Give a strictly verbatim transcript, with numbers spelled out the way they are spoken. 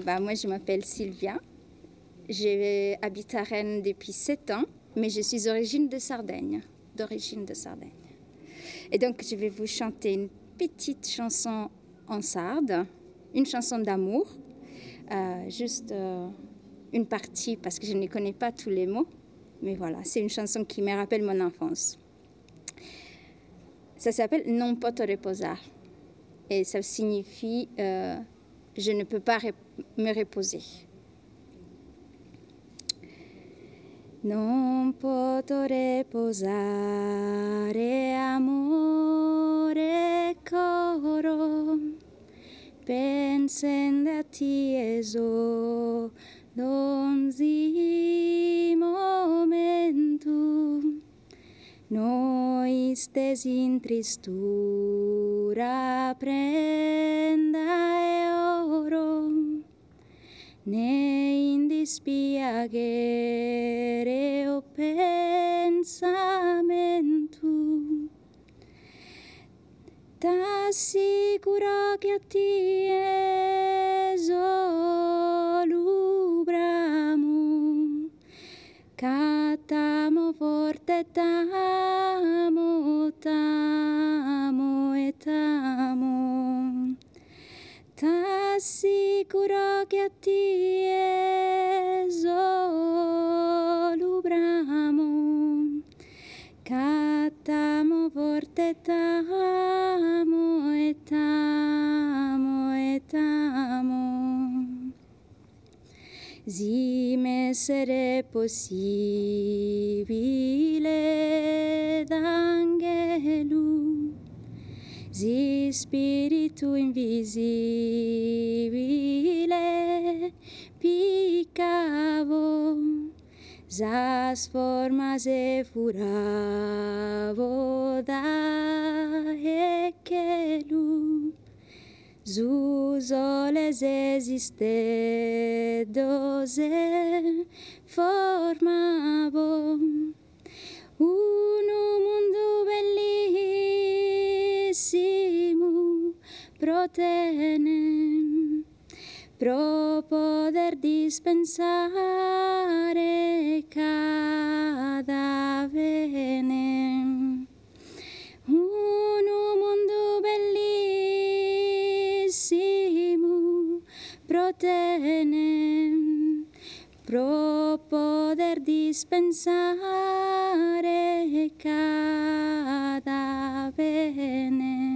Bah, moi, je m'appelle Sylvia. J'habite à Rennes depuis sept ans, mais je suis d'origine de Sardaigne. D'origine de Sardaigne. Et donc, je vais vous chanter une petite chanson en sarde, une chanson d'amour, euh, juste euh, une partie parce que je ne connais pas tous les mots, mais voilà, c'est une chanson qui me rappelle mon enfance. Ça s'appelle Non poto reposar et ça signifie euh, je ne peux pas rep- me reposer. Non poto reposare amore coro pensando a ti eso donzi momento noi stes in tristura prenda e oro ne in dispiacere o pensamento t'assicuro che a ti esolubramo catamo forte t'amo t'amo e t'amo t'assicuro che a ti esolubramo catamo forte t'amo e t'amo e t'amo si m'essere possibile d'angelo si spirito invisibile piccavo zas formas e furavo da e che lu Zuzoles esiste dose formavo un mondo bellissimo protene pro poter dispensare cada bene un mondo bellissimo protene pro poter dispensare cada bene